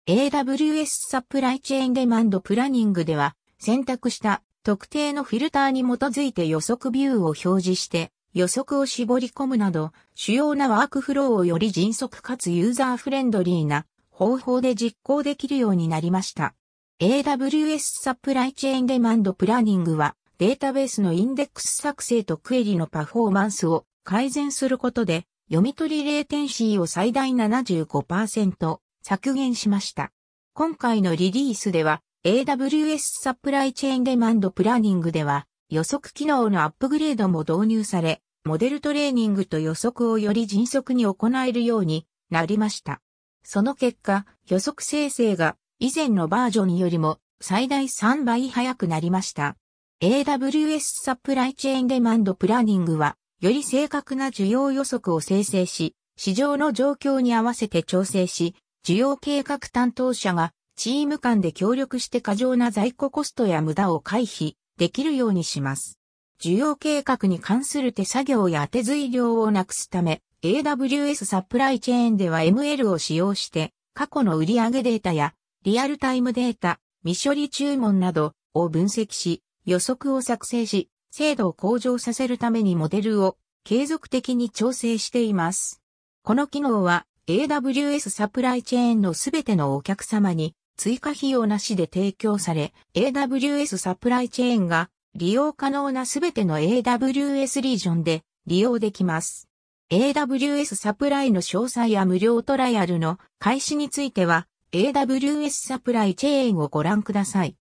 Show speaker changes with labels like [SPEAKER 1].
[SPEAKER 1] AWS サプライチェーンデマンドプラニングでは、選択した特定のフィルターに基づいて予測ビューを表示して、予測を絞り込むなど、主要なワークフローをより迅速かつユーザーフレンドリーな方法で実行できるようになりました。AWS サプライチェーンデマンドプラニングは、データベースのインデックス作成とクエリのパフォーマンスを改善することで、読み取りレイテンシーを最大 75% 削減しました。今回のリリースでは、AWS サプライチェーンデマンドプラニングでは、予測機能のアップグレードも導入され、モデルトレーニングと予測をより迅速に行えるようになりました。その結果、予測生成が以前のバージョンよりも最大3倍速くなりました。AWS サプライチェーンデマンドプラニングは、より正確な需要予測を生成し、市場の状況に合わせて調整し、需要計画担当者がチーム間で協力して過剰な在庫コストや無駄を回避できるようにします。需要計画に関する手作業や手随量をなくすため、AWS サプライチェーンでは ML を使用して、過去の売上データやリアルタイムデータ、未処理注文などを分析し、予測を作成し、精度を向上させるためにモデルを継続的に調整しています。この機能は AWS サプライチェーンのすべてのお客様に追加費用なしで提供され、AWS サプライチェーンが利用可能なすべての AWS リージョンで利用できます。AWS サプライの詳細や無料トライアルの開始については AWS サプライチェーンをご覧ください。